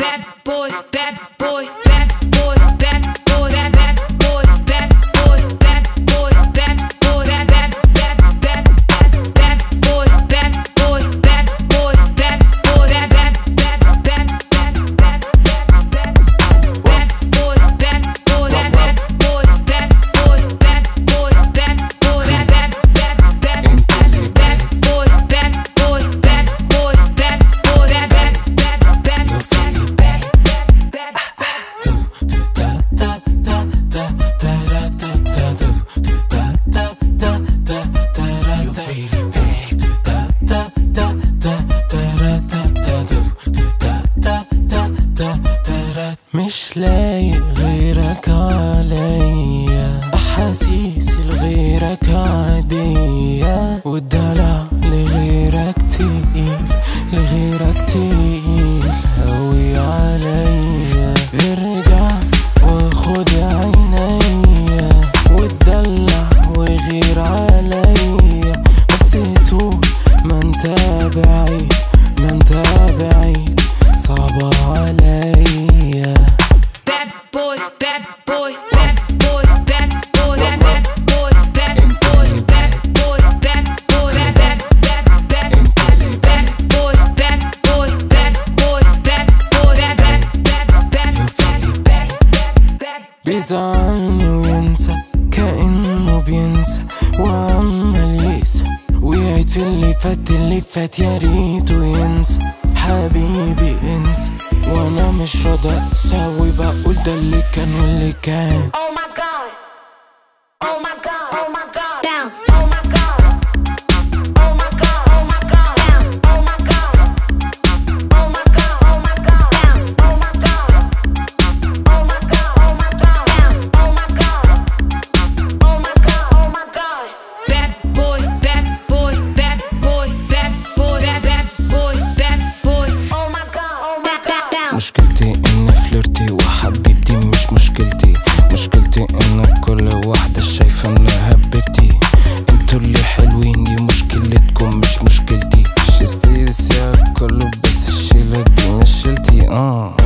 مش لايق غيرك عليا، أحاسيس لغيرك عادية، والدلع لغيرك تقيل، لغيرك تقيل هوي عليا. ارجع وخد عينيا واتدلع وغير عليا، بس طول ما انت بعيد، ما انت بعيد صعبة عليا. بيزعلني وينسى كأنه بينسى وعمال يقسى ويعيد في اللي فات، اللي فات يا ريته ينسى. حبيبي انسى وانا مش راضي اقسى، وبقول ده اللي كان واللي كان. Oh my God, oh my God, oh my God, bounce, oh my God, oh my God, oh my God, bounce, oh my God, oh my God, oh my God, bounce, oh my God, oh my God, oh my God, bounce, oh my God, oh my God, oh my God. Bad boy, bad boy, bad boy, bad boy, bad boy, bad boy, oh my God, oh my God, bounce. مشكلتي اني فلرتي وحبيبتي مش مشكلتي، مشكلتي ان كل واحدة شايفة انها حبيبتي. انتوا اللي حلوين دي مشكلتكم مش مشكلتي، شستي السياق كله بس الشيلة دي مش شيلتي.